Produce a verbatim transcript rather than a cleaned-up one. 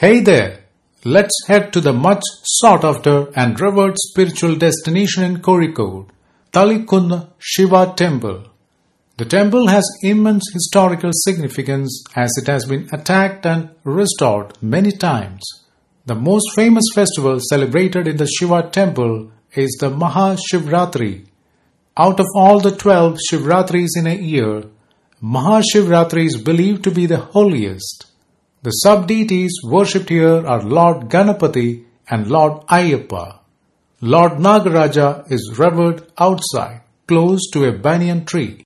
Hey there! Let's head to the much sought after and revered spiritual destination in Kozhikode, Talikunna Shiva Temple. The temple has immense historical significance as it has been attacked and restored many times. The most famous festival celebrated in the Shiva temple is the Mahashivratri. Out of all the twelve Shivratris in a year, Mahashivratri is believed to be the holiest. The sub-deities worshipped here are Lord Ganapati and Lord Ayyappa. Lord Nagaraja is revered outside, close to a banyan tree.